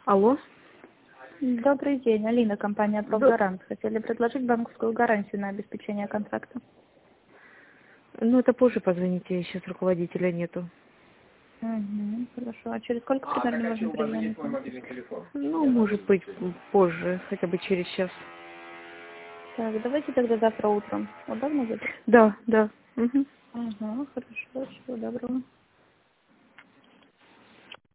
Алло? Добрый день, Алина, компания «Прогарант». Хотели предложить банковскую гарантию на обеспечение контракта. Ну, это позже позвоните, сейчас руководителя нету. Угу, хорошо. А через сколько примерно можно перезвонить? Ну, может быть, позже, хотя бы через час. Так, давайте тогда завтра утром. Удобно будет? Да, да. Угу. Ага, хорошо, всего доброго.